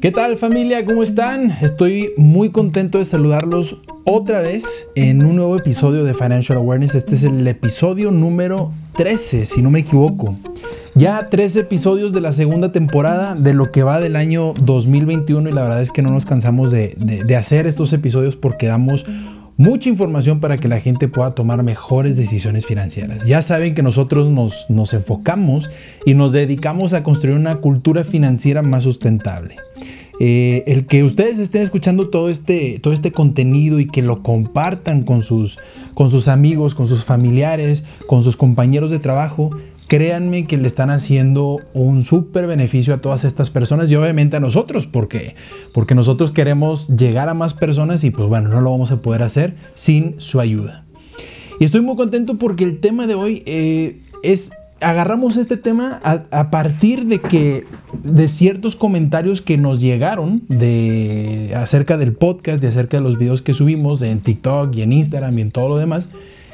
¿Qué tal, familia? ¿Cómo están? Estoy muy contento de saludarlos otra vez en un nuevo episodio de Financial Awareness. Este es el episodio número 13, si no me equivoco. Ya 13 episodios de la segunda temporada de lo que va del año 2021 y la verdad es que no nos cansamos de hacer estos episodios porque damos mucha información para que la gente pueda tomar mejores decisiones financieras. Ya saben que nosotros nos enfocamos y nos dedicamos a construir una cultura financiera más sustentable. El que ustedes estén escuchando todo este contenido y que lo compartan con sus amigos, con sus familiares, con sus compañeros de trabajo, créanme que le están haciendo un súper beneficio a todas estas personas y obviamente a nosotros, porque nosotros queremos llegar a más personas y pues bueno, no lo vamos a poder hacer sin su ayuda. Y estoy muy contento porque el tema de hoy agarramos este tema a partir de ciertos comentarios que nos llegaron acerca del podcast, acerca de los videos que subimos en TikTok y en Instagram y en todo lo demás.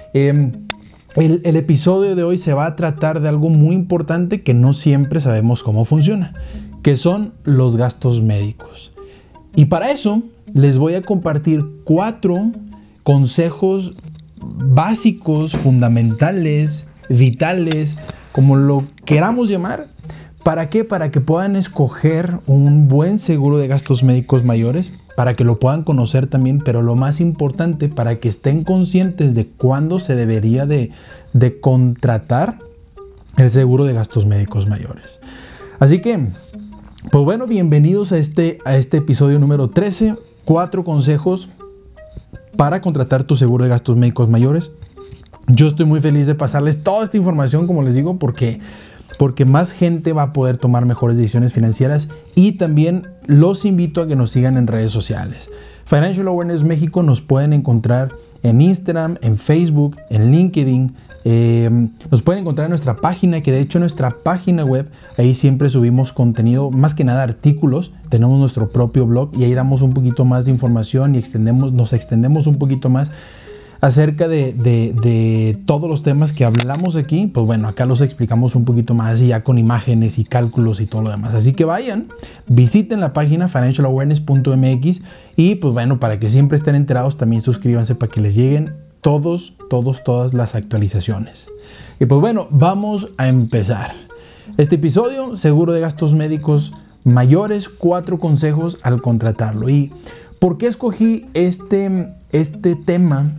El episodio de hoy se va a tratar de algo muy importante que no siempre sabemos cómo funciona, que son los gastos médicos. Y para eso les voy a compartir 4 consejos básicos, fundamentales, vitales, como lo queramos llamar. ¿Para qué? Para que puedan escoger un buen seguro de gastos médicos mayores, para que lo puedan conocer también, pero lo más importante, para que estén conscientes de cuándo se debería de contratar el seguro de gastos médicos mayores. Así que, pues bueno, bienvenidos a este episodio número 13, 4 consejos para contratar tu seguro de gastos médicos mayores. Yo estoy muy feliz de pasarles toda esta información, como les digo, porque más gente va a poder tomar mejores decisiones financieras y también los invito a que nos sigan en redes sociales. Financial Awareness México nos pueden encontrar en Instagram, en Facebook, en LinkedIn. Nos pueden encontrar en nuestra página, que de hecho en nuestra página web, ahí siempre subimos contenido, más que nada artículos. Tenemos nuestro propio blog y ahí damos un poquito más de información y nos extendemos un poquito más acerca de todos los temas que hablamos aquí. Pues bueno, acá los explicamos un poquito más y ya con imágenes y cálculos y todo lo demás. Así que vayan, visiten la página financialawareness.mx y pues bueno, para que siempre estén enterados, también suscríbanse para que les lleguen todas las actualizaciones. Y pues bueno, vamos a empezar. Este episodio, seguro de gastos médicos mayores, 4 consejos al contratarlo. ¿Y por qué escogí este tema?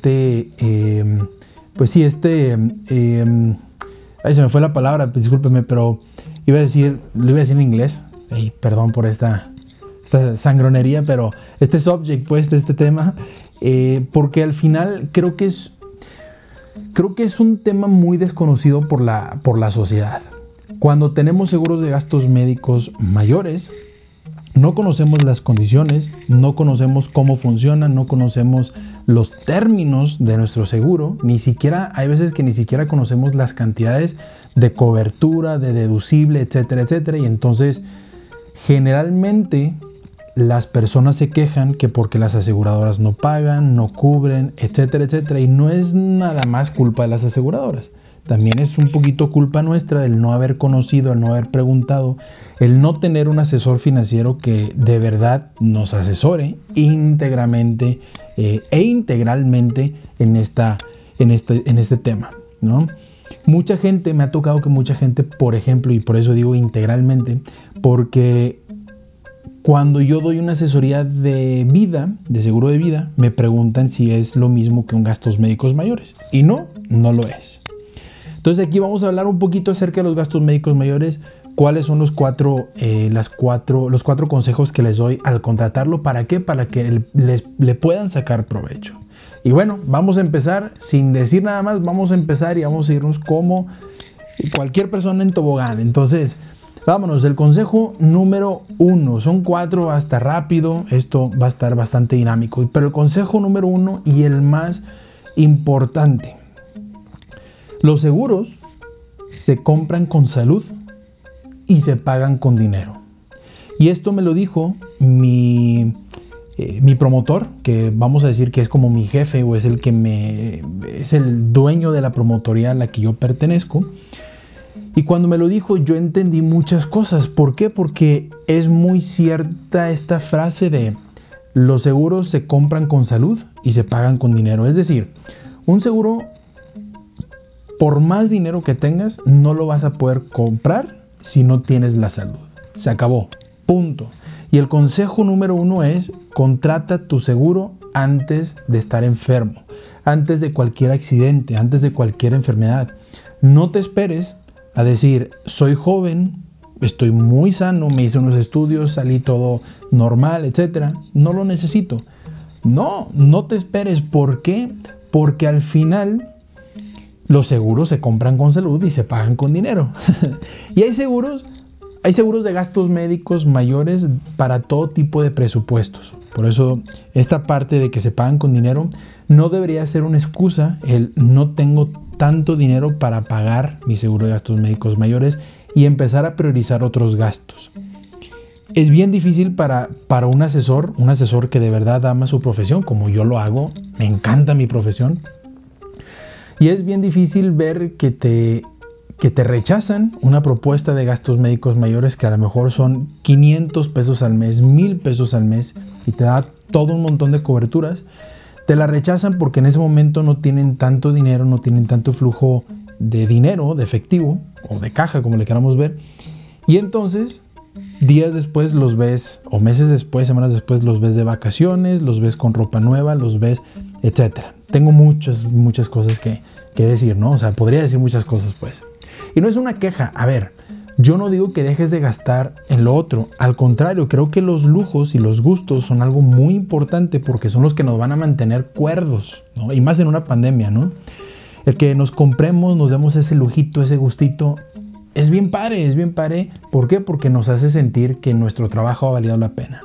Se me fue la palabra, discúlpeme, pero lo iba a decir en inglés. Perdón por esta sangronería, pero este subject, pues, de este tema, porque al final creo que es un tema muy desconocido por la sociedad. Cuando tenemos seguros de gastos médicos mayores, no conocemos las condiciones, no conocemos cómo funciona, no conocemos los términos de nuestro seguro, hay veces que ni siquiera conocemos las cantidades de cobertura, de deducible, etcétera, etcétera. Y entonces, generalmente, las personas se quejan que porque las aseguradoras no pagan, no cubren, etcétera, etcétera. Y no es nada más culpa de las aseguradoras. También es un poquito culpa nuestra del no haber conocido, el no haber preguntado, el no tener un asesor financiero que de verdad nos asesore íntegramente e integralmente en este tema, ¿no? Me ha tocado que mucha gente, por ejemplo, y por eso digo integralmente, porque cuando yo doy una asesoría de seguro de vida, me preguntan si es lo mismo que un gastos médicos mayores. Y no lo es. Entonces aquí vamos a hablar un poquito acerca de los gastos médicos mayores, cuáles son los 4 consejos que les doy al contratarlo. ¿Para qué? Para que le puedan sacar provecho. Y bueno, vamos a empezar, sin decir nada más, vamos a empezar y vamos a irnos como cualquier persona en tobogán. Entonces, vámonos, el consejo número 1, son 4, hasta rápido, esto va a estar bastante dinámico, pero el consejo número 1 y el más importante: los seguros se compran con salud y se pagan con dinero. Y esto me lo dijo mi promotor, que vamos a decir que es como mi jefe o es el dueño de la promotoría a la que yo pertenezco. Y cuando me lo dijo, yo entendí muchas cosas. ¿Por qué? Porque es muy cierta esta frase de los seguros se compran con salud y se pagan con dinero. Es decir, un seguro, por más dinero que tengas, no lo vas a poder comprar si no tienes la salud. Se acabó. Punto. Y el consejo número 1 es: contrata tu seguro antes de estar enfermo, antes de cualquier accidente, antes de cualquier enfermedad. No te esperes a decir, soy joven, estoy muy sano, me hice unos estudios, salí todo normal, etc. No lo necesito. No te esperes. ¿Por qué? Porque al final los seguros se compran con salud y se pagan con dinero. Y hay seguros de gastos médicos mayores para todo tipo de presupuestos. Por eso esta parte de que se pagan con dinero no debería ser una excusa, el no tengo tanto dinero para pagar mi seguro de gastos médicos mayores y empezar a priorizar otros gastos. Es bien difícil para un asesor que de verdad ama su profesión, como yo lo hago, me encanta mi profesión. Y es bien difícil ver que te rechazan una propuesta de gastos médicos mayores que a lo mejor son 500 pesos al mes, 1000 pesos al mes y te da todo un montón de coberturas. Te la rechazan porque en ese momento no tienen tanto dinero, no tienen tanto flujo de dinero, de efectivo o de caja, como le queramos ver. Y entonces, días después los ves, o meses después, semanas después, los ves de vacaciones, los ves con ropa nueva, los ves, etcétera. Tengo muchas cosas que decir, ¿no? O sea, podría decir muchas cosas, pues. Y no es una queja. A ver, yo no digo que dejes de gastar en lo otro. Al contrario, creo que los lujos y los gustos son algo muy importante porque son los que nos van a mantener cuerdos, ¿no? Y más en una pandemia, ¿no? El que nos compremos, nos demos ese lujito, ese gustito, es bien padre, es bien padre. ¿Por qué? Porque nos hace sentir que nuestro trabajo ha valido la pena.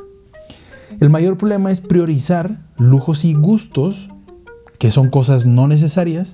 El mayor problema es priorizar lujos y gustos, que son cosas no necesarias,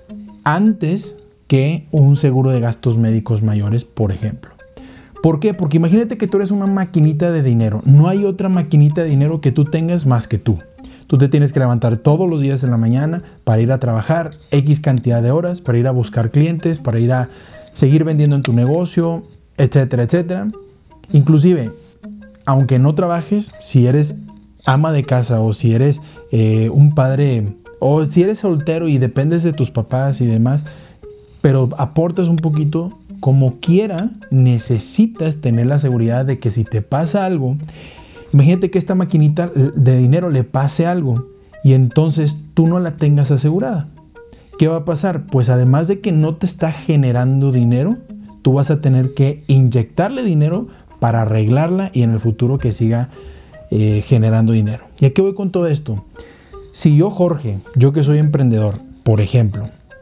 antes que un seguro de gastos médicos mayores, por ejemplo. ¿Por qué? Porque imagínate que tú eres una maquinita de dinero. No hay otra maquinita de dinero que tú tengas más que tú. Tú te tienes que levantar todos los días en la mañana para ir a trabajar X cantidad de horas, para ir a buscar clientes, para ir a seguir vendiendo en tu negocio, etcétera, etcétera. Inclusive, aunque no trabajes, si eres ama de casa o si eres un padre o si eres soltero y dependes de tus papás y demás, pero aportas un poquito, como quiera, necesitas tener la seguridad de que si te pasa algo, imagínate que esta maquinita de dinero le pase algo y entonces tú no la tengas asegurada. ¿Qué va a pasar? Pues además de que no te está generando dinero, tú vas a tener que inyectarle dinero para arreglarla y en el futuro que siga generando dinero. ¿Y a qué voy con todo esto? Si yo, Jorge, yo que soy emprendedor, por ejemplo,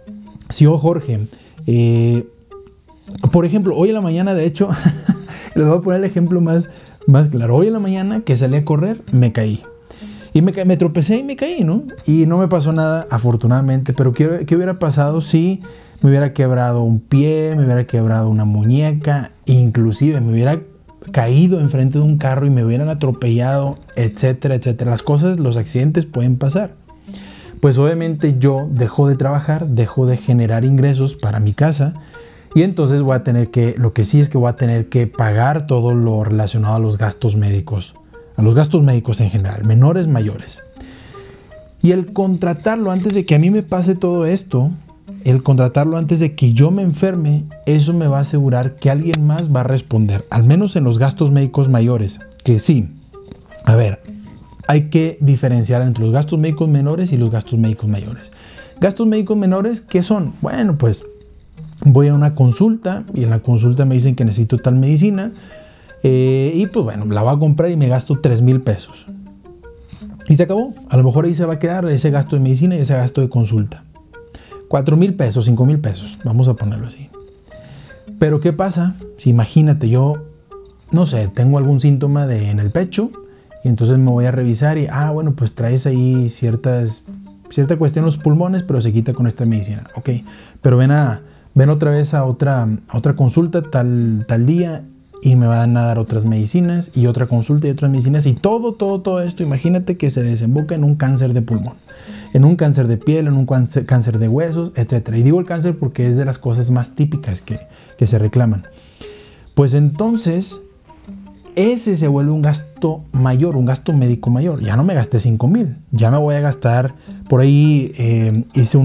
por ejemplo, hoy en la mañana, de hecho, les voy a poner el ejemplo más claro. Hoy en la mañana que salí a correr, me caí. Y me tropecé y me caí, ¿no? Y no me pasó nada, afortunadamente. Pero ¿qué hubiera pasado si me hubiera quebrado un pie, me hubiera quebrado una muñeca, inclusive me hubiera caído enfrente de un carro y me hubieran atropellado, etcétera, etcétera? Los accidentes pueden pasar. Pues obviamente yo dejo de trabajar, dejo de generar ingresos para mi casa y entonces voy a tener que pagar todo lo relacionado a los gastos médicos en general, menores, mayores. Y el contratarlo antes de que a mí me pase todo esto, el contratarlo antes de que yo me enferme, eso me va a asegurar que alguien más va a responder, al menos en los gastos médicos mayores, que sí, a ver, hay que diferenciar entre los gastos médicos menores y los gastos médicos mayores. Gastos médicos menores, ¿qué son? Bueno, pues voy a una consulta y en la consulta me dicen que necesito tal medicina y pues bueno, la voy a comprar y me gasto 3,000 pesos. Y se acabó. A lo mejor ahí se va a quedar ese gasto de medicina y ese gasto de consulta. 4,000 pesos, 5,000 pesos, vamos a ponerlo así. Pero ¿qué pasa? Si imagínate yo, no sé, tengo algún síntoma en el pecho y entonces me voy a revisar y, bueno, pues traes ahí cierta cuestión en los pulmones, pero se quita con esta medicina. Ok, pero ven otra vez a otra consulta tal día y me van a dar otras medicinas y otra consulta y otras medicinas y todo esto, imagínate que se desemboca en un cáncer de pulmón. en un cáncer de piel, en un cáncer de huesos, etc. Y digo el cáncer porque es de las cosas más típicas que se reclaman. Pues entonces, ese se vuelve un gasto mayor, un gasto médico mayor. Ya no me gasté 5,000, ya me voy a gastar, por ahí hice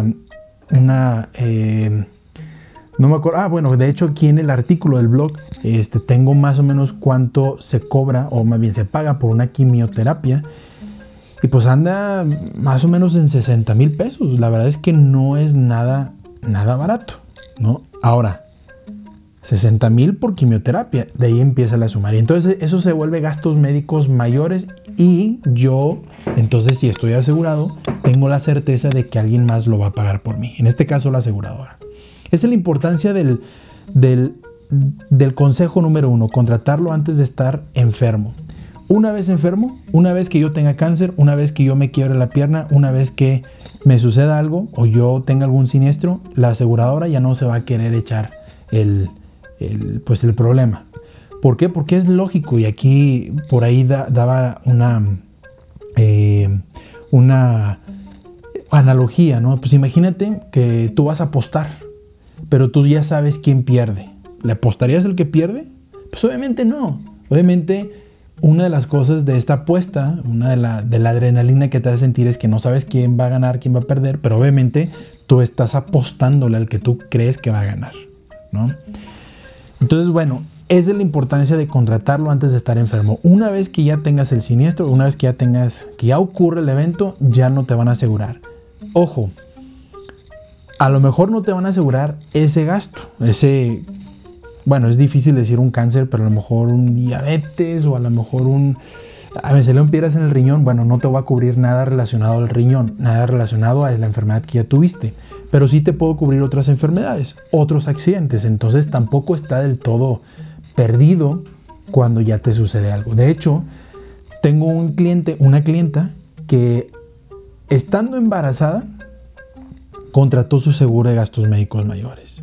no me acuerdo, bueno, de hecho aquí en el artículo del blog tengo más o menos cuánto se cobra, o más bien se paga por una quimioterapia, y pues anda más o menos en 60,000 pesos. La verdad es que no es nada barato, ¿no? Ahora, 60,000 por quimioterapia, de ahí empieza la suma. Y entonces eso se vuelve gastos médicos mayores, y yo, entonces, si estoy asegurado, tengo la certeza de que alguien más lo va a pagar por mí. En este caso, la aseguradora. Esa es la importancia del consejo número 1, contratarlo antes de estar enfermo. Una vez enfermo, una vez que yo tenga cáncer, una vez que yo me quiebre la pierna, una vez que me suceda algo o yo tenga algún siniestro, la aseguradora ya no se va a querer echar el problema. ¿Por qué? Porque es lógico, y aquí por ahí daba una analogía, ¿no? Pues imagínate que tú vas a apostar, pero tú ya sabes quién pierde. ¿Le apostarías al que pierde? Pues obviamente no. Obviamente una de las cosas de esta apuesta, una de la adrenalina que te hace sentir es que no sabes quién va a ganar, quién va a perder, pero obviamente tú estás apostándole al que tú crees que va a ganar, ¿no? Entonces, bueno, esa es la importancia de contratarlo antes de estar enfermo. Una vez que ya tengas el siniestro, una vez que ya ocurre el evento, ya no te van a asegurar. Ojo, a lo mejor no te van a asegurar ese gasto, bueno, es difícil decir un cáncer, pero a lo mejor un diabetes, o a lo mejor a ver, se le piedras en el riñón. Bueno, no te va a cubrir nada relacionado al riñón, nada relacionado a la enfermedad que ya tuviste, pero sí te puedo cubrir otras enfermedades, otros accidentes. Entonces tampoco está del todo perdido cuando ya te sucede algo. De hecho, tengo una clienta que, estando embarazada, contrató su seguro de gastos médicos mayores.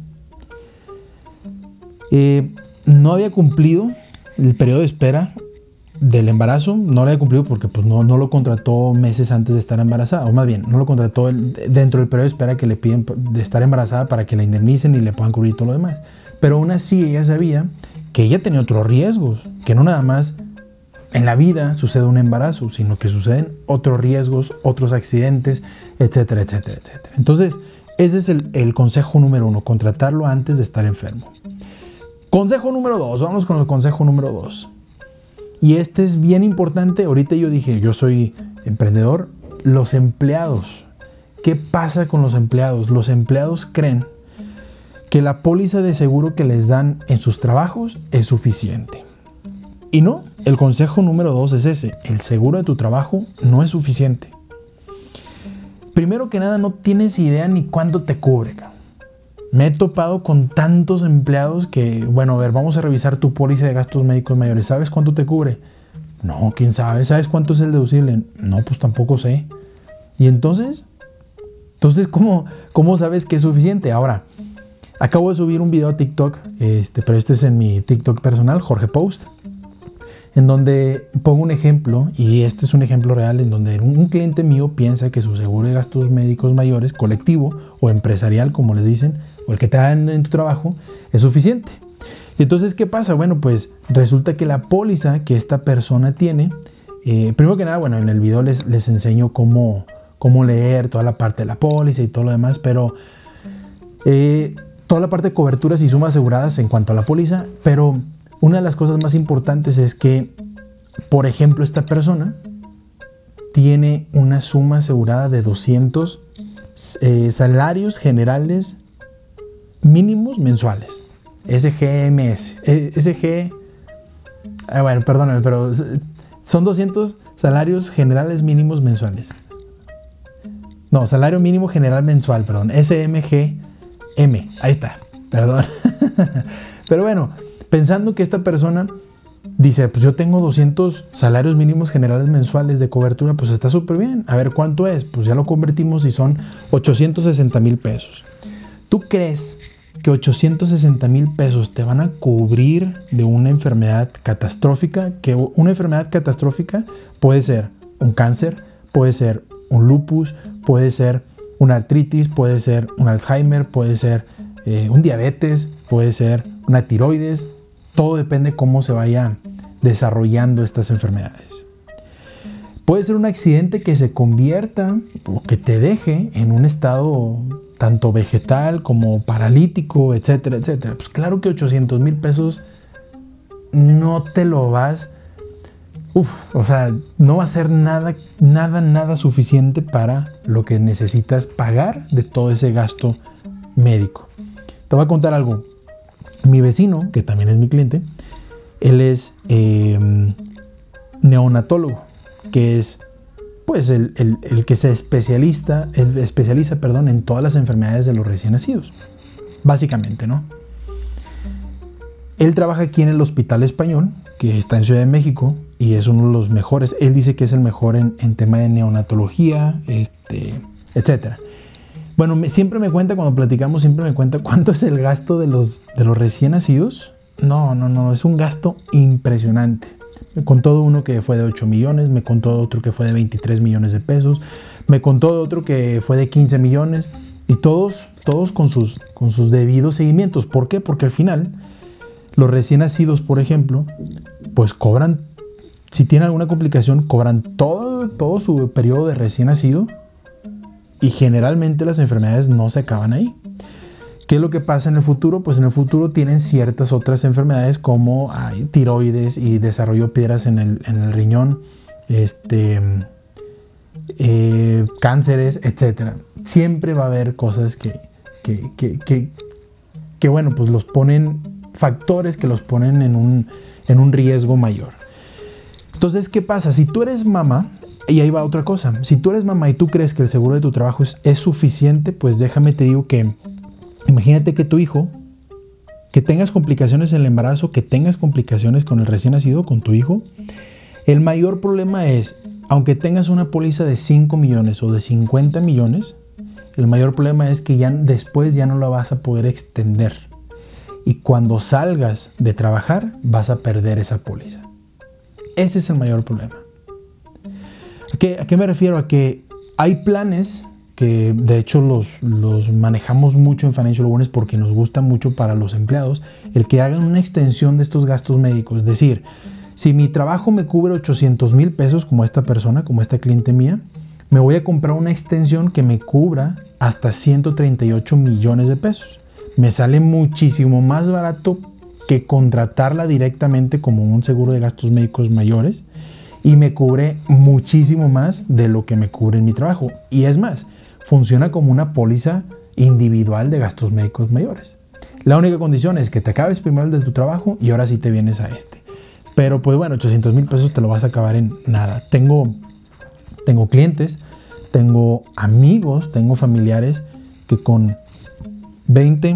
No había cumplido el periodo de espera del embarazo, no lo había cumplido porque pues, no lo contrató meses antes de estar embarazada, o más bien, no lo contrató dentro del periodo de espera que le piden de estar embarazada para que la indemnicen y le puedan cubrir todo lo demás. Pero aún así ella sabía que ella tenía otros riesgos, que no nada más en la vida sucede un embarazo, sino que suceden otros riesgos, otros accidentes, etcétera, etcétera, etcétera. Entonces, ese es el consejo número 1, contratarlo antes de estar enfermo. Consejo número 2, vamos con el consejo número 2. Y este es bien importante. Ahorita yo dije, yo soy emprendedor. Los empleados. ¿Qué pasa con los empleados? Los empleados creen que la póliza de seguro que les dan en sus trabajos es suficiente. Y no, el consejo número 2 es ese. El seguro de tu trabajo no es suficiente. Primero que nada, no tienes idea ni cuánto te cubre. Me he topado con tantos empleados que, bueno, a ver, vamos a revisar tu póliza de gastos médicos mayores. ¿Sabes cuánto te cubre? No, ¿quién sabe? ¿Sabes cuánto es el deducible? No, pues tampoco sé. ¿Y entonces? ¿Cómo sabes que es suficiente? Ahora, acabo de subir un video a TikTok, pero este es en mi TikTok personal, Jorge Post, en donde pongo un ejemplo, y este es un ejemplo real, en donde un cliente mío piensa que su seguro de gastos médicos mayores, colectivo o empresarial, como les dicen, o el que te dan en tu trabajo, es suficiente. Y entonces, ¿qué pasa? Bueno, pues resulta que la póliza que esta persona tiene, primero que nada, bueno, en el video les enseño cómo leer toda la parte de la póliza y todo lo demás, pero toda la parte de coberturas y sumas aseguradas en cuanto a la póliza, pero una de las cosas más importantes es que, por ejemplo, esta persona tiene una suma asegurada de 200 salarios generales mínimos mensuales. SGMS. Bueno, perdóname, pero son 200 salarios generales mínimos mensuales. No, salario mínimo general mensual, perdón. SMGM. Ahí está, perdón. Pero bueno, pensando que esta persona dice, pues yo tengo 200 salarios mínimos generales mensuales de cobertura, pues está súper bien. A ver, ¿cuánto es? Pues ya lo convertimos y son 860,000 pesos. ¿Tú crees que 860,000 pesos te van a cubrir de una enfermedad catastrófica? Que una enfermedad catastrófica puede ser un cáncer, puede ser un lupus, puede ser una artritis, puede ser un Alzheimer, puede ser un diabetes, puede ser una tiroides. Todo depende cómo se vaya desarrollando estas enfermedades. Puede ser un accidente que se convierta o que te deje en un estado tanto vegetal como paralítico, etcétera, etcétera. Pues claro que 800,000 pesos no te lo vas... o sea, no va a ser nada suficiente para lo que necesitas pagar de todo ese gasto médico. Te voy a contar algo. Mi vecino, que también es mi cliente, él es neonatólogo, que es pues el que se especializa en todas las enfermedades de los recién nacidos, básicamente, ¿no? Él trabaja aquí en el Hospital Español, que está en Ciudad de México, y es uno de los mejores. Él dice que es el mejor en tema de neonatología, etcétera. Bueno, siempre me cuenta, cuando platicamos, cuánto es el gasto de los recién nacidos. No, es un gasto impresionante. Me contó de uno que fue de 8 millones, me contó de otro que fue de 23 millones de pesos, me contó de otro que fue de 15 millones, y todos con sus debidos seguimientos. ¿Por qué? Porque al final, los recién nacidos, por ejemplo, pues cobran, si tienen alguna complicación, cobran todo su periodo de recién nacido, y generalmente las enfermedades no se acaban ahí. ¿Qué es lo que pasa en el futuro? Pues en el futuro tienen ciertas otras enfermedades como tiroides y desarrollo de piedras en el riñón, cánceres, etc. Siempre va a haber cosas que bueno, pues los ponen, factores que los ponen en un riesgo mayor. Entonces, ¿qué pasa? Si tú eres mamá, y ahí va otra cosa, si tú eres mamá y tú crees que el seguro de tu trabajo es suficiente, pues déjame te digo que imagínate que tu hijo, que tengas complicaciones en el embarazo, que tengas complicaciones con el recién nacido, con tu hijo. El mayor problema es, aunque tengas una póliza de 5 millones o de 50 millones, el mayor problema es que después ya no la vas a poder extender. Y cuando salgas de trabajar, vas a perder esa póliza. Ese es el mayor problema. ¿A qué me refiero? A que hay planes que de hecho los manejamos mucho en Financial Awareness porque nos gusta mucho para los empleados, el que hagan una extensión de estos gastos médicos. Es decir, si mi trabajo me cubre 800,000 pesos, como esta persona, como esta cliente mía, me voy a comprar una extensión que me cubra hasta 138 millones de pesos. Me sale muchísimo más barato que contratarla directamente como un seguro de gastos médicos mayores, y me cubre muchísimo más de lo que me cubre en mi trabajo. Y es más, funciona como una póliza individual de gastos médicos mayores. La única condición es que te acabes primero el de tu trabajo y ahora sí te vienes a este. Pero pues bueno, 800,000 pesos te lo vas a acabar en nada. Tengo clientes, tengo amigos, tengo familiares que con 20,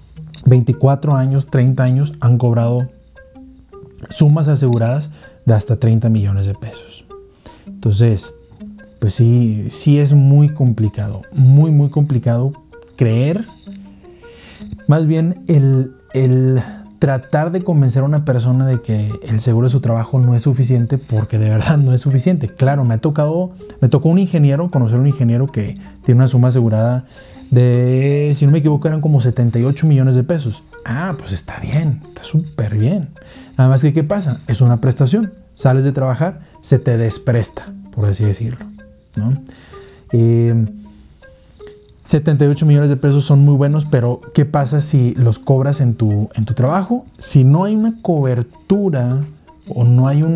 24 años, 30 años han cobrado sumas aseguradas de hasta 30 millones de pesos. Entonces, pues sí es muy complicado, muy complicado creer. Más bien el tratar de convencer a una persona de que el seguro de su trabajo no es suficiente, porque de verdad no es suficiente. Claro, me tocó un ingeniero, conocer a un ingeniero que tiene una suma asegurada de, si no me equivoco, eran como 78 millones de pesos. Pues está bien, está súper bien. Nada más que, ¿qué pasa? Es una prestación. Sales de trabajar, se te despresta, por así decirlo, ¿no? 78 millones de pesos son muy buenos, pero ¿qué pasa si los cobras en tu trabajo? Si no hay una cobertura o no hay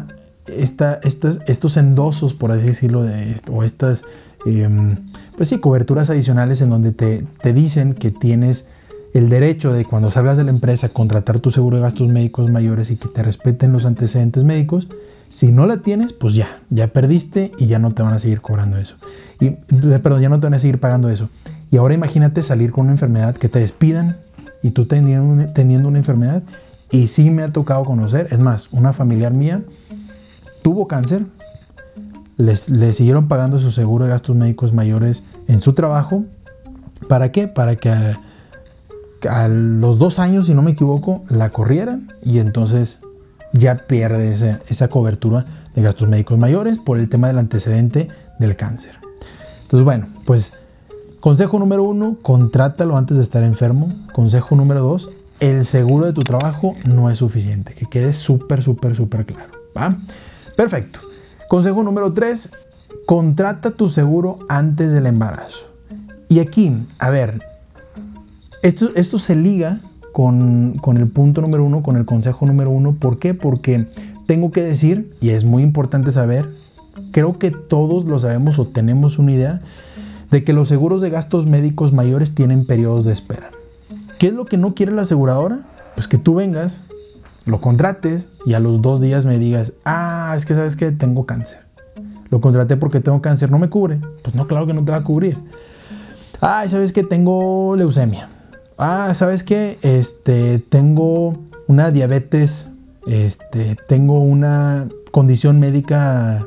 estos endosos, por así decirlo, o estas coberturas adicionales en donde te dicen que tienes el derecho de, cuando salgas de la empresa, contratar tu seguro de gastos médicos mayores y que te respeten los antecedentes médicos. Si no la tienes, pues ya perdiste y ya no te van a seguir cobrando eso. Ya no te van a seguir pagando eso. Y ahora imagínate salir con una enfermedad, que te despidan y tú teniendo una enfermedad. Y sí me ha tocado conocer, es más, una familiar mía tuvo cáncer, le siguieron pagando su seguro de gastos médicos mayores en su trabajo. ¿Para qué? Para que a los 2 años, si no me equivoco, la corrieran y entonces ya pierde esa cobertura de gastos médicos mayores por el tema del antecedente del cáncer. Entonces, bueno, pues consejo número 1, contrátalo antes de estar enfermo. Consejo número 2, el seguro de tu trabajo no es suficiente. Que quede súper claro, ¿va? Perfecto. Consejo número 3, contrata tu seguro antes del embarazo. Y aquí, a ver, esto se liga con el punto número 1, con el consejo número 1. ¿Por qué? Porque tengo que decir, y es muy importante saber, creo que todos lo sabemos o tenemos una idea, de que los seguros de gastos médicos mayores tienen periodos de espera. ¿Qué es lo que no quiere la aseguradora? Pues que tú vengas, lo contrates y a los 2 días me digas, es que sabes que tengo cáncer. Lo contraté porque tengo cáncer, ¿no me cubre? Pues no, claro que no te va a cubrir. ¿Sabes que tengo leucemia? ¿Sabes que tengo una diabetes, tengo una condición médica,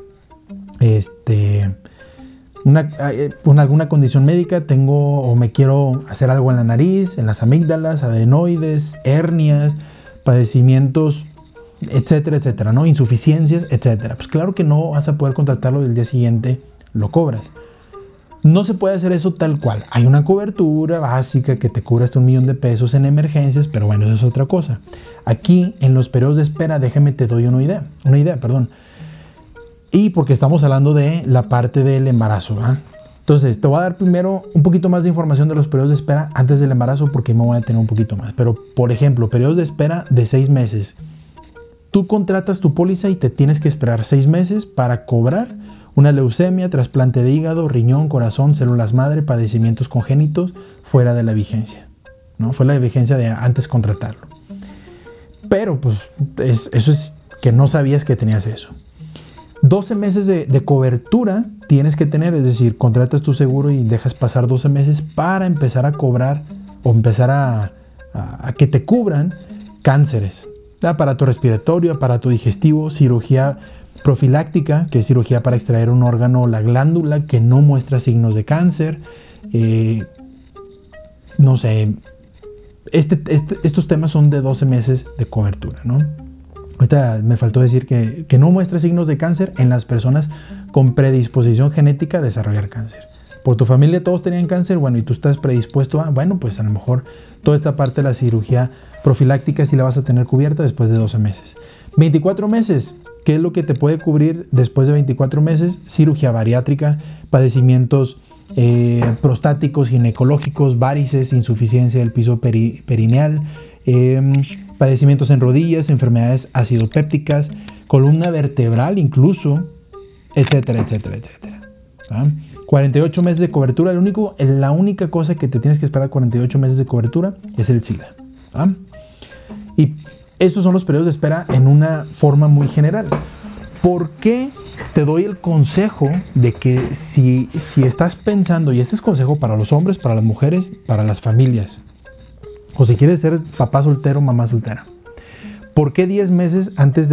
alguna condición médica, tengo o me quiero hacer algo en la nariz, en las amígdalas, adenoides, hernias, padecimientos, etcétera, ¿no? Insuficiencias, etcétera. Pues claro que no vas a poder contratarlo del día siguiente, lo cobras. No se puede hacer eso tal cual. Hay una cobertura básica que te cubre hasta $1,000,000 en emergencias, pero bueno, eso es otra cosa. Aquí, en los periodos de espera, déjame te doy una idea. Y porque estamos hablando de la parte del embarazo, ¿verdad? Entonces, te voy a dar primero un poquito más de información de los periodos de espera antes del embarazo, porque me voy a tener un poquito más. Pero, por ejemplo, periodos de espera de 6 meses. Tú contratas tu póliza y te tienes que esperar 6 meses para cobrar una leucemia, trasplante de hígado, riñón, corazón, células madre, padecimientos congénitos fuera de la vigencia, ¿no? Fue la vigencia de antes contratarlo. Pero, pues, eso es que no sabías que tenías eso. 12 meses de cobertura tienes que tener, es decir, contratas tu seguro y dejas pasar 12 meses para empezar a cobrar o empezar a que te cubran cánceres, aparato respiratorio, aparato digestivo, cirugía profiláctica, que es cirugía para extraer un órgano o la glándula que no muestra signos de cáncer, no sé, estos temas son de 12 meses de cobertura, ¿no? Ahorita me faltó decir que no muestra signos de cáncer en las personas con predisposición genética a desarrollar cáncer. Por tu familia todos tenían cáncer, bueno, y tú estás predispuesto bueno, pues a lo mejor toda esta parte de la cirugía profiláctica sí la vas a tener cubierta después de 12 meses. 24 meses, ¿qué es lo que te puede cubrir después de 24 meses? Cirugía bariátrica, padecimientos prostáticos, ginecológicos, varices, insuficiencia del piso perineal, padecimientos en rodillas, enfermedades acidopépticas, columna vertebral incluso, etcétera. ¿Va? 48 meses de cobertura. La única cosa que te tienes que esperar 48 meses de cobertura es el SIDA. ¿Va? Y estos son los periodos de espera en una forma muy general. ¿Por qué te doy el consejo de que si estás pensando, y este es consejo para los hombres, para las mujeres, para las familias, o si quieres ser papá soltero, mamá soltera, ¿por qué 10 meses antes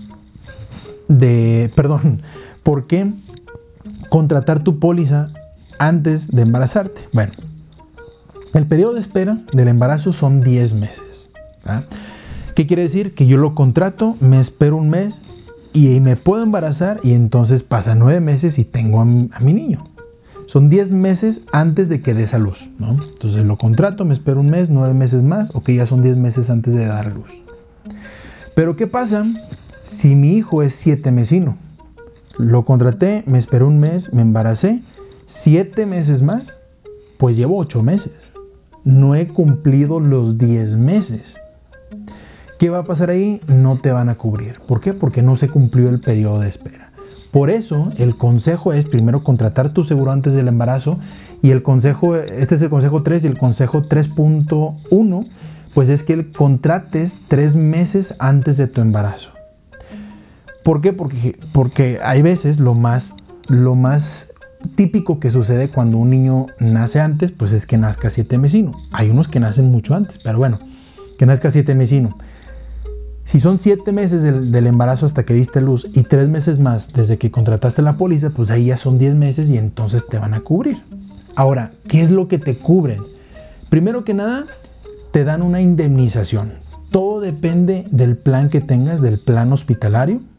¿por qué contratar tu póliza antes de embarazarte? Bueno, el periodo de espera del embarazo son 10 meses. ¿Verdad? ¿Qué quiere decir? Que yo lo contrato, me espero un mes y me puedo embarazar y entonces pasan 9 meses y tengo a mi niño. Son 10 meses antes de que dé a luz, ¿no? Entonces lo contrato, me espero un mes, 9 meses más, ok, ya son 10 meses antes de dar a luz. Pero ¿qué pasa si mi hijo es 7 mesino? Lo contraté, me esperé un mes, me embaracé, 7 meses más, pues llevo 8 meses. No he cumplido los 10 meses. ¿Qué va a pasar ahí? No te van a cubrir. ¿Por qué? Porque no se cumplió el periodo de espera. Por eso, el consejo es primero contratar tu seguro antes del embarazo y este es el consejo 3 y el consejo 3.1, pues es que contrates 3 meses antes de tu embarazo. ¿Por qué? Porque hay veces lo más típico que sucede cuando un niño nace antes, pues es que nazca 7 mesino. Hay unos que nacen mucho antes, pero bueno, que nazca 7 mesino. Si son 7 meses del embarazo hasta que diste luz y 3 meses más desde que contrataste la póliza, pues ahí ya son 10 meses y entonces te van a cubrir. Ahora, ¿qué es lo que te cubren? Primero que nada, te dan una indemnización. Todo depende del plan que tengas, del plan hospitalario.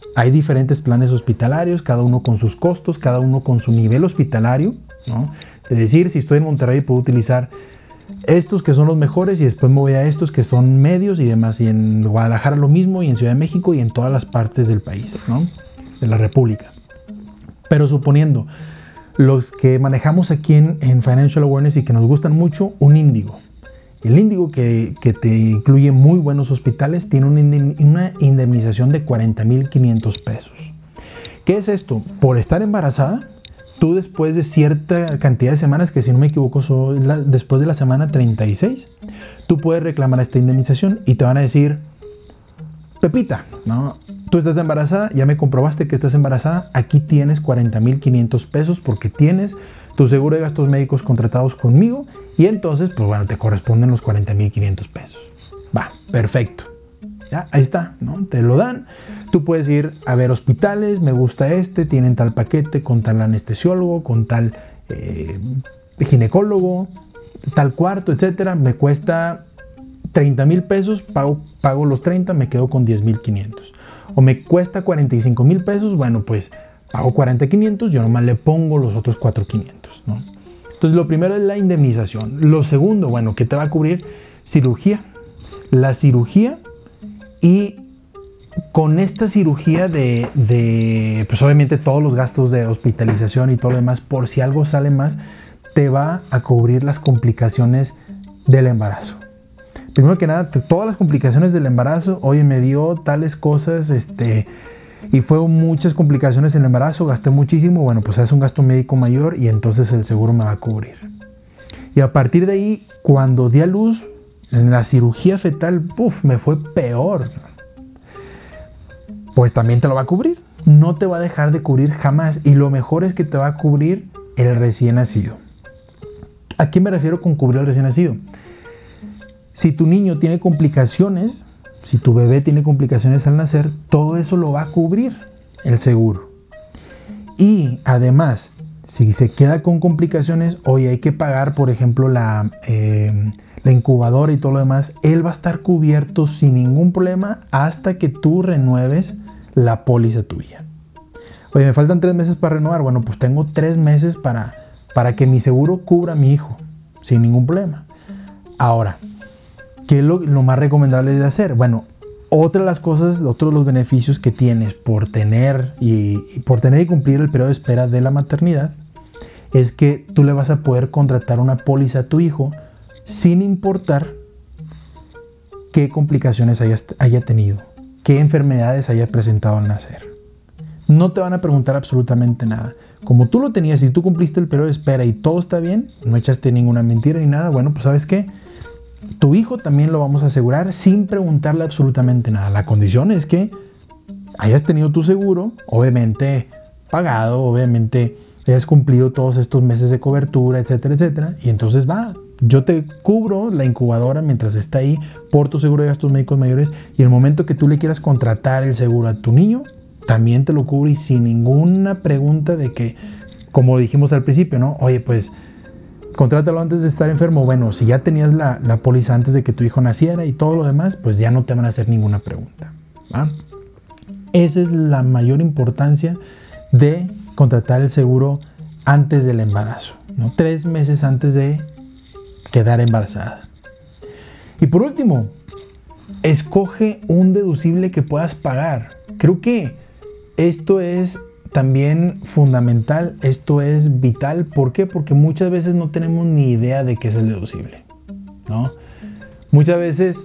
Hay diferentes planes hospitalarios, cada uno con sus costos, cada uno con su nivel hospitalario, ¿no? Es decir, si estoy en Monterrey puedo utilizar estos que son los mejores y después me voy a estos que son medios y demás. Y en Guadalajara lo mismo, y en Ciudad de México y en todas las partes del país, ¿no? De la República. Pero suponiendo, los que manejamos aquí en Financial Awareness y que nos gustan mucho, un Índigo. El Índigo que te incluye muy buenos hospitales tiene una indemnización de 40,500 pesos. ¿Qué es esto? Por estar embarazada, tú después de cierta cantidad de semanas, que si no me equivoco después de la semana 36, tú puedes reclamar esta indemnización y te van a decir, Pepita, ¿no? Tú estás embarazada, ya me comprobaste que estás embarazada, aquí tienes 40,500 pesos porque tienes tu seguro de gastos médicos contratados conmigo y entonces, pues bueno, te corresponden los 40,500 pesos. Va, perfecto. Ya, ahí está, ¿no? Te lo dan. Tú puedes ir a ver hospitales, me gusta tienen tal paquete con tal anestesiólogo, con tal ginecólogo, tal cuarto, etcétera. Me cuesta 30,000 pesos, pago los 30, me quedo con 10,500. O me cuesta 45,000 pesos, bueno, pues pago 40,500, yo nomás le pongo los otros 4,500, ¿no? Entonces, lo primero es la indemnización. Lo segundo, bueno, ¿qué te va a cubrir? Cirugía. La cirugía, y con esta cirugía pues obviamente todos los gastos de hospitalización y todo lo demás, por si algo sale más, te va a cubrir las complicaciones del embarazo. Primero que nada, todas las complicaciones del embarazo, oye, me dio tales cosas, y fue muchas complicaciones en el embarazo, gasté muchísimo, bueno, pues es un gasto médico mayor y entonces el seguro me va a cubrir. Y a partir de ahí, cuando di a luz, en la cirugía fetal, me fue peor. Pues también te lo va a cubrir. No te va a dejar de cubrir jamás. Y lo mejor es que te va a cubrir el recién nacido. ¿A qué me refiero con cubrir al recién nacido? Si tu niño tiene complicaciones, si tu bebé tiene complicaciones al nacer, todo eso lo va a cubrir el seguro. Y además, si se queda con complicaciones, hoy hay que pagar, por ejemplo, la incubadora y todo lo demás, él va a estar cubierto sin ningún problema hasta que tú renueves la póliza tuya. Oye, me faltan 3 meses para renovar. Bueno, pues tengo 3 meses para que mi seguro cubra a mi hijo sin ningún problema. Ahora, ¿qué es lo más recomendable de hacer? Bueno, otra de las cosas, otro de los beneficios que tienes por tener y cumplir el periodo de espera de la maternidad es que tú le vas a poder contratar una póliza a tu hijo sin importar qué complicaciones haya tenido, qué enfermedades haya presentado al nacer. No te van a preguntar absolutamente nada. Como tú lo tenías y tú cumpliste el periodo de espera y todo está bien, no echaste ninguna mentira ni nada, bueno, pues ¿sabes qué? Tu hijo también lo vamos a asegurar sin preguntarle absolutamente nada. La condición es que hayas tenido tu seguro, obviamente pagado, obviamente hayas cumplido todos estos meses de cobertura, etcétera, etcétera. Y entonces yo te cubro la incubadora mientras está ahí por tu seguro de gastos médicos mayores, y el momento que tú le quieras contratar el seguro a tu niño, también te lo cubre y sin ninguna pregunta de que, como dijimos al principio, ¿no? Oye, pues contrátalo antes de estar enfermo. Bueno, si ya tenías la póliza antes de que tu hijo naciera y todo lo demás, pues ya no te van a hacer ninguna pregunta, ¿va? Esa es la mayor importancia de contratar el seguro antes del embarazo, ¿no? 3 meses antes de quedar embarazada. Y por último, escoge un deducible que puedas pagar. Creo que esto es también fundamental, esto es vital. ¿Por qué? Porque muchas veces no tenemos ni idea de qué es el deducible, ¿no? Muchas veces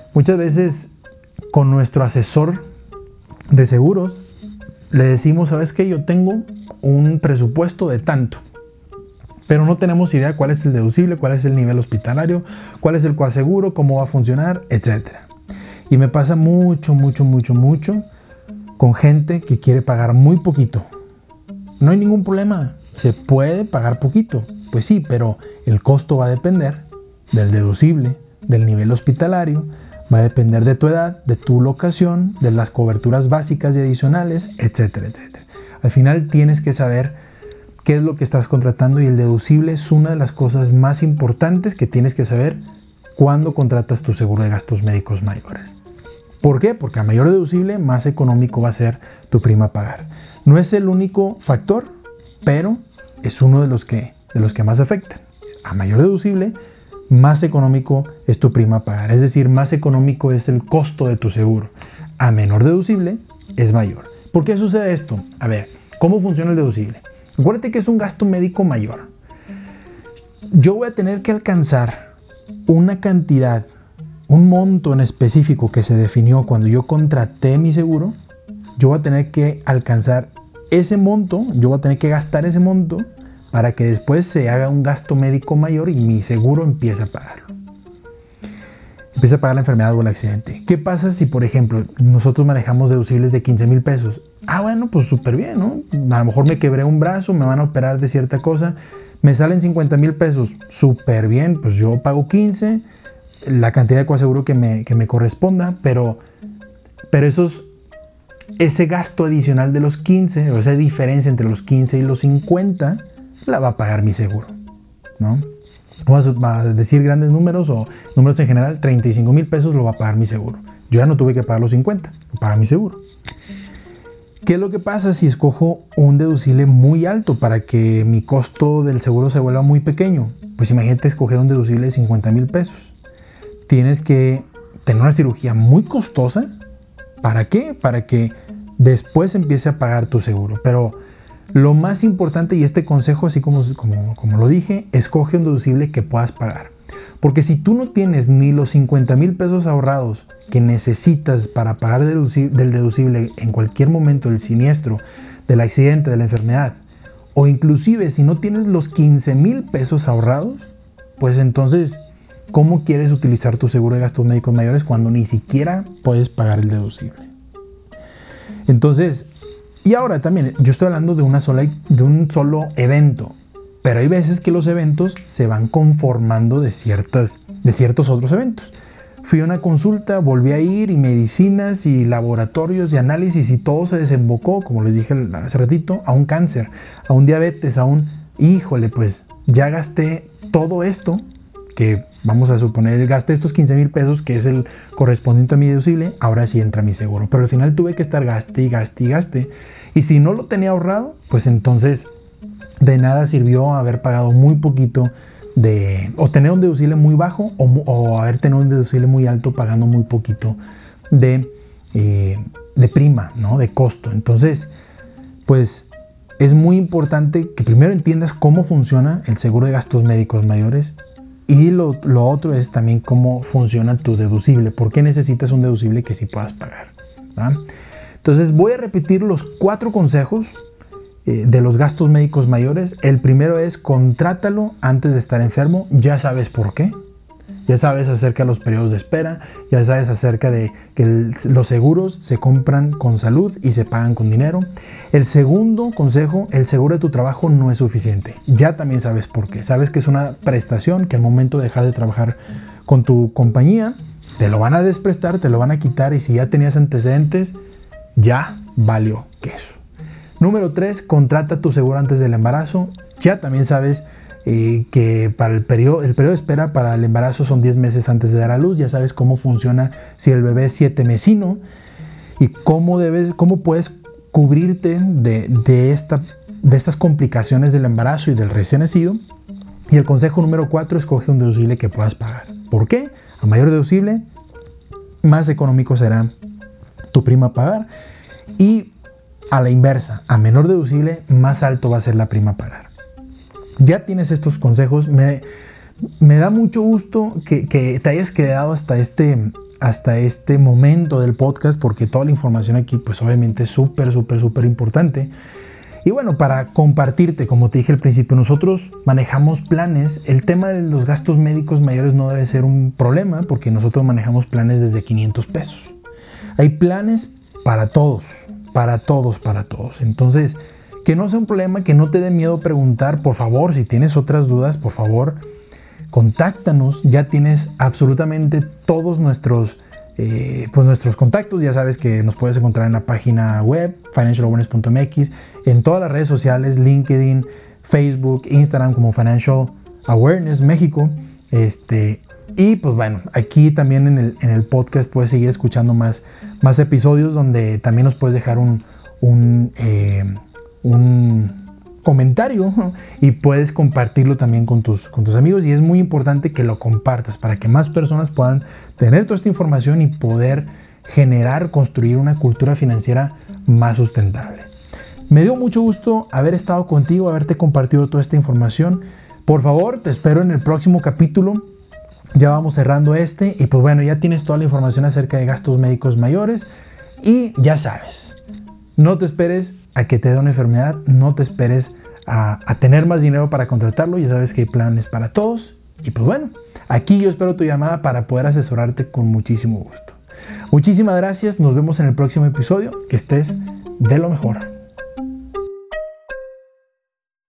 con nuestro asesor de seguros le decimos, ¿sabes qué? Yo tengo un presupuesto de tanto, pero no tenemos idea cuál es el deducible, cuál es el nivel hospitalario, cuál es el coaseguro, cómo va a funcionar, etc. Y me pasa mucho con gente que quiere pagar muy poquito. No hay ningún problema, se puede pagar poquito, pues sí, pero el costo va a depender del deducible, del nivel hospitalario, va a depender de tu edad, de tu locación, de las coberturas básicas y adicionales, etcétera, etcétera. Al final tienes que saber qué es lo que estás contratando, y el deducible es una de las cosas más importantes que tienes que saber cuando contratas tu seguro de gastos médicos mayores. ¿Por qué? Porque a mayor deducible, más económico va a ser tu prima a pagar. No es el único factor, pero es uno de los que más afectan. A mayor deducible, más económico es tu prima a pagar. Es decir, más económico es el costo de tu seguro. A menor deducible, es mayor. ¿Por qué sucede esto? A ver, ¿cómo funciona el deducible? Acuérdate que es un gasto médico mayor. Yo voy a tener que alcanzar una cantidad, un monto en específico que se definió cuando yo contraté mi seguro. Yo voy a tener que alcanzar ese monto, yo voy a tener que gastar ese monto para que después se haga un gasto médico mayor y mi seguro empiece a pagarlo. Empieza a pagar la enfermedad o el accidente. ¿Qué pasa si, por ejemplo, nosotros manejamos deducibles de 15,000 pesos? Bueno, pues súper bien, ¿no? A lo mejor me quebré un brazo, me van a operar de cierta cosa, me salen 50,000 pesos. Súper bien, pues yo pago 15, la cantidad de coaseguro que me corresponda, pero ese gasto adicional de los 15, o esa diferencia entre los 15 y los 50, la va a pagar mi seguro, ¿no? Vamos a decir grandes números o números en general, 35,000 pesos lo va a pagar mi seguro. Yo ya no tuve que pagar los 50, lo paga mi seguro. ¿Qué es lo que pasa si escojo un deducible muy alto para que mi costo del seguro se vuelva muy pequeño? Pues imagínate escoger un deducible de 50,000 pesos. Tienes que tener una cirugía muy costosa. ¿Para qué? Para que después empiece a pagar tu seguro. Pero lo más importante, y este consejo, así como lo dije, escoge un deducible que puedas pagar. Porque si tú no tienes ni los 50,000 pesos ahorrados que necesitas para pagar del deducible en cualquier momento del siniestro, del accidente, de la enfermedad, o inclusive si no tienes los 15,000 pesos ahorrados, pues entonces, ¿cómo quieres utilizar tu seguro de gastos médicos mayores cuando ni siquiera puedes pagar el deducible? Entonces, y ahora también, yo estoy hablando de un solo evento, pero hay veces que los eventos se van conformando de ciertos otros eventos. Fui a una consulta, volví a ir, y medicinas, y laboratorios, y análisis, y todo se desembocó, como les dije hace ratito, a un cáncer, a un diabetes, híjole, pues ya gasté todo esto, que vamos a suponer, gasté estos 15,000 pesos, que es el correspondiente a mi deducible, ahora sí entra mi seguro. Pero al final tuve que estar gaste y gaste y gaste. Y si no lo tenía ahorrado, pues entonces de nada sirvió haber pagado muy poquito o tener un deducible muy bajo o haber tenido un deducible muy alto pagando muy poquito de prima, ¿no? De costo. Entonces, pues es muy importante que primero entiendas cómo funciona el seguro de gastos médicos mayores. Y lo otro es también cómo funciona tu deducible. ¿Por qué necesitas un deducible que sí puedas pagar? ¿Va? Entonces voy a repetir los 4 consejos de los gastos médicos mayores. El primero es: contrátalo antes de estar enfermo. Ya sabes por qué. Ya sabes acerca de los periodos de espera. Ya sabes acerca de que los seguros se compran con salud y se pagan con dinero. El segundo consejo: el seguro de tu trabajo no es suficiente. Ya también sabes por qué. Sabes que es una prestación que al momento de dejar de trabajar con tu compañía, te lo van a desprestar, te lo van a quitar, y si ya tenías antecedentes, ya valió queso. Número 3, contrata tu seguro antes del embarazo. Ya también sabes que para el periodo de espera para el embarazo son 10 meses antes de dar a luz. Ya sabes cómo funciona si el bebé es 7 mesino y cómo puedes cubrirte de estas complicaciones del embarazo y del recién nacido. Y el consejo número 4, escoge un deducible que puedas pagar. ¿Por qué? A mayor deducible, más económico será tu prima a pagar, y a la inversa, a menor deducible, más alto va a ser la prima a pagar. Ya tienes estos consejos. Me da mucho gusto que te hayas quedado hasta este momento del podcast, porque toda la información aquí pues obviamente es súper importante. Y bueno, para compartirte, como te dije al principio, nosotros manejamos planes. El tema de los gastos médicos mayores no debe ser un problema, porque nosotros manejamos planes desde 500 pesos. Hay planes para todos. Entonces, que no sea un problema, que no te dé miedo preguntar. Por favor, si tienes otras dudas, por favor, contáctanos. Ya tienes absolutamente todos nuestros contactos. Ya sabes que nos puedes encontrar en la página web financialawareness.mx, en todas las redes sociales, LinkedIn, Facebook, Instagram, como Financial Awareness México. Y pues bueno, aquí también en el podcast puedes seguir escuchando más episodios donde también nos puedes dejar un comentario y puedes compartirlo también con tus amigos, y es muy importante que lo compartas para que más personas puedan tener toda esta información y poder construir una cultura financiera más sustentable. Me dio mucho gusto haber estado contigo, haberte compartido toda esta información. Por favor, te espero en el próximo capítulo. Ya vamos cerrando y pues bueno, ya tienes toda la información acerca de gastos médicos mayores, y ya sabes, no te esperes a que te dé una enfermedad, no te esperes a tener más dinero para contratarlo. Ya sabes que hay planes para todos, y pues bueno, aquí yo espero tu llamada para poder asesorarte con muchísimo gusto. Muchísimas gracias, nos vemos en el próximo episodio, que estés de lo mejor.